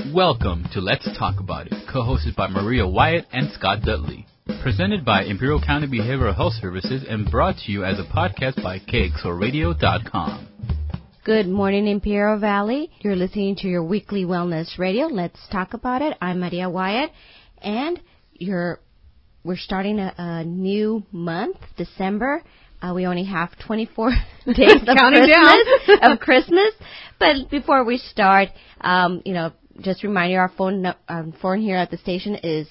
Welcome to Let's Talk About It, co-hosted by Maria Wyatt and Scott Dudley. Presented by Imperial County Behavioral Health Services and brought to you as a podcast by KXORadio.com. Good morning, Imperial Valley. You're listening to your weekly wellness radio. Let's talk about it. I'm Maria Wyatt, and we're starting a new month, December. We only have 24 days of Christmas. But before we start, just remind you, our phone here at the station is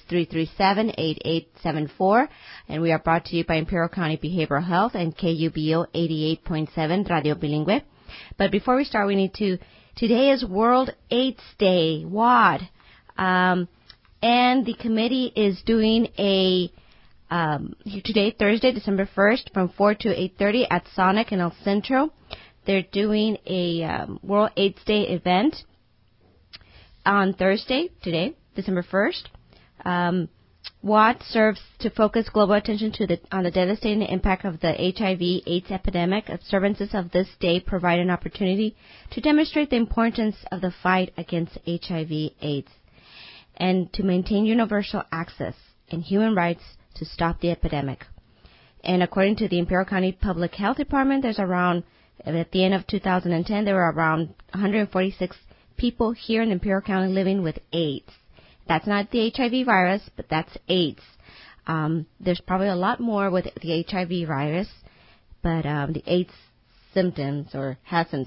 337-8874, and we are brought to you by Imperial County Behavioral Health and KUBO 88.7 Radio Bilingüe. But before we start, today is World AIDS Day, WAD, and the committee is doing today, Thursday, December 1st, from 4 to 8:30 at Sonic in El Centro. They're doing a World AIDS Day event on Thursday, today, December 1st. WAD serves to focus global attention on the devastating impact of the HIV/AIDS epidemic. Observances of this day provide an opportunity to demonstrate the importance of the fight against HIV/AIDS and to maintain universal access and human rights to stop the epidemic. And according to the Imperial County Public Health Department, at the end of 2010, there were around 146 people here in Imperial County living with AIDS. That's not the HIV virus, but that's AIDS. There's probably a lot more with the HIV virus, but the AIDS symptoms the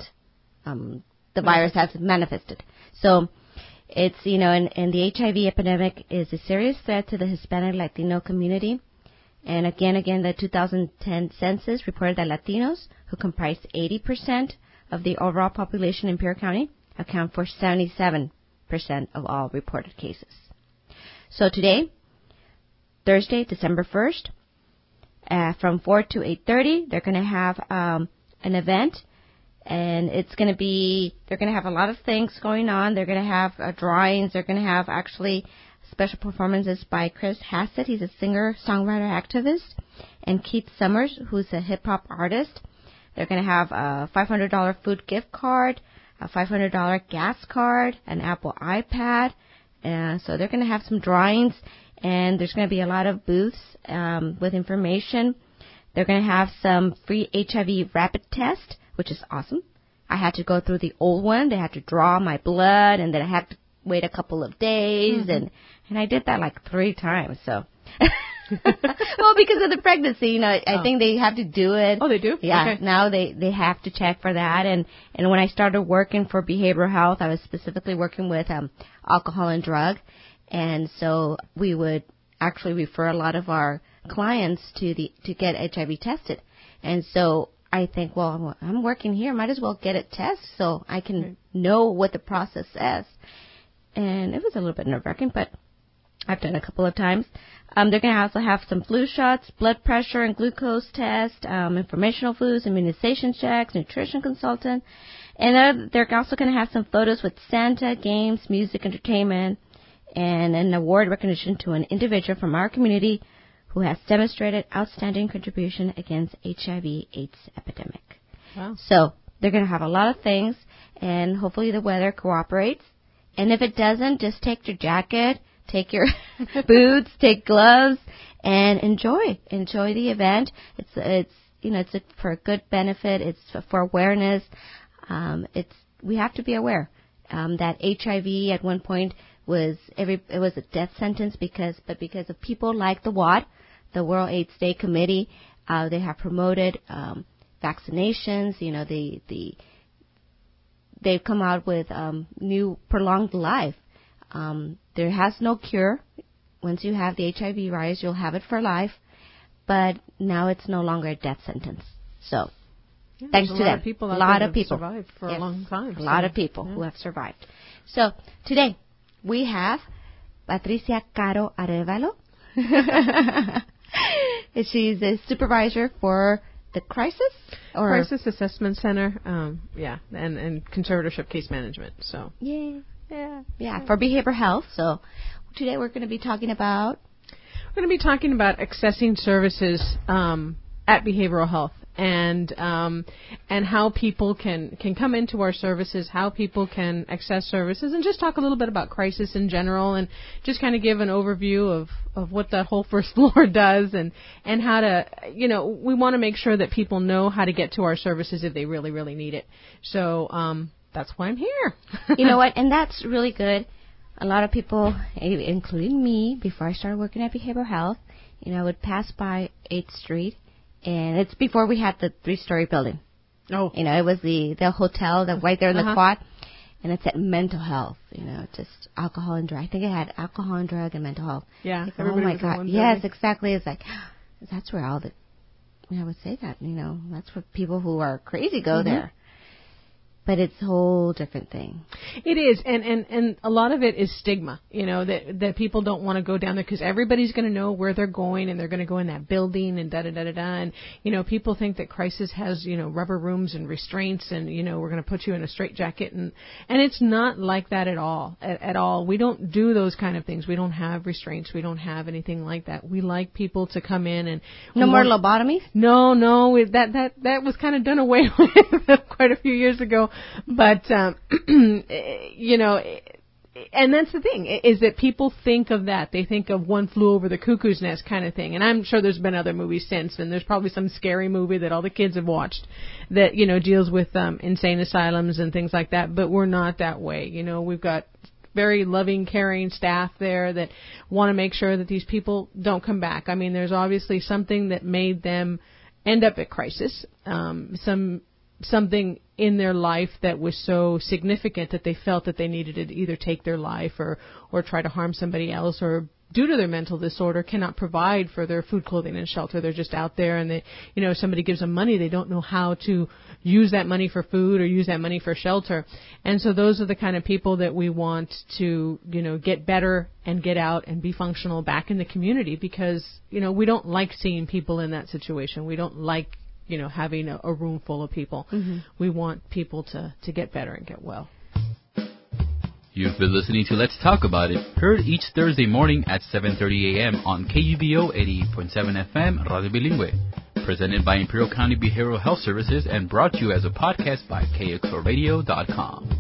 virus hasn't manifested. So it's, and the HIV epidemic is a serious threat to the Hispanic Latino community. And again, the 2010 census reported that Latinos, who comprise 80% of the overall population in Imperial County, account for 77% of all reported cases. So today, Thursday, December 1st, from 4 to 8:30, they're going to have an event, and they're going to have a lot of things going on. They're going to have drawings. They're going to have actually special performances by Chris Hassett. He's a singer, songwriter, activist, and Keith Summers, who's a hip-hop artist. They're going to have a $500 food gift card, a $500 gas card, an Apple iPad. So they're going to have some drawings, and there's going to be a lot of booths with information. They're going to have some free HIV rapid test, which is awesome. I had to go through the old one. They had to draw my blood, and then I had to wait a couple of days, and I did that like 3 times. So, well, because of the pregnancy, I think they have to do it. Oh, they do? Yeah. Okay. Now they have to check for that. And when I started working for behavioral health, I was specifically working with alcohol and drug, and so we would actually refer a lot of our clients to get HIV tested. And so I think, well, I'm working here, might as well get it tested so I can know what the process says. And it was a little bit nerve-wracking, but I've done it a couple of times. They're going to also have some flu shots, blood pressure and glucose test, informational foods, immunization checks, nutrition consultant. And they're also going to have some photos with Santa, games, music, entertainment, and an award recognition to an individual from our community who has demonstrated outstanding contribution against HIV/AIDS epidemic. Wow. So they're going to have a lot of things, and hopefully the weather cooperates. And if it doesn't, just take your jacket, take your boots, take gloves, and enjoy the event. It's for a good benefit. It's for awareness. We have to be aware that HIV at one point it was a death sentence because of people like the WAD, the World AIDS Day Committee. They have promoted vaccinations. They've come out with new prolonged life. There has no cure. Once you have the HIV virus, you'll have it for life. But now it's no longer a death sentence. So, thanks to them. A lot of people survived for a long time. A lot of people who have survived. So, today, we have Patricia Caro Arevalo. She's a supervisor for the Crisis Assessment Center, and conservatorship case management. So for behavioral health. So today we're going to be talking about accessing services at behavioral health and how people can come into our services, how people can access services, and just talk a little bit about crisis in general, and just kind of give an overview of what that whole first floor does, and how to, we want to make sure that people know how to get to our services if they really, really need it. So that's why I'm here. You know what? And that's really good. A lot of people, including me, before I started working at behavioral health, would pass by 8th Street, and it's before we had the 3-story building. Oh. It was the hotel that right there in the quad, and it said mental health, just alcohol and drug. I think it had alcohol and drug and mental health. Yeah. Like, oh my God. Yes, exactly. It's like, that's where all the, I would say that, that's where people who are crazy go there. But it's a whole different thing. It is, and a lot of it is stigma, that people don't want to go down there because everybody's going to know where they're going, and they're going to go in that building and da-da-da-da-da. And, people think that crisis has, rubber rooms and restraints and, we're going to put you in a straitjacket. And it's not like that at all, at all. We don't do those kind of things. We don't have restraints. We don't have anything like that. We like people to come in and... No more lobotomies? No, that was kind of done away with quite a few years ago. But, and that's the thing, is that people think of that. They think of One Flew Over the Cuckoo's Nest kind of thing. And I'm sure there's been other movies since, and there's probably some scary movie that all the kids have watched that, deals with insane asylums and things like that. But we're not that way. We've got very loving, caring staff there that want to make sure that these people don't come back. I mean, there's obviously something that made them end up at crisis, something in their life that was so significant that they felt that they needed to either take their life or try to harm somebody else, or due to their mental disorder cannot provide for their food, clothing, and shelter. They're just out there, and they, if somebody gives them money, they don't know how to use that money for food or use that money for shelter. And so those are the kind of people that we want to, get better and get out and be functional back in the community, because, we don't like seeing people in that situation. We don't like having a room full of people. We want people to get better and get well. You've been listening to Let's Talk About It, heard each Thursday morning at 7:30 a.m. on KUBO 88.7 FM Radio Bilingüe. Presented by Imperial County Behavioral Health Services and brought to you as a podcast by KXORadio.com.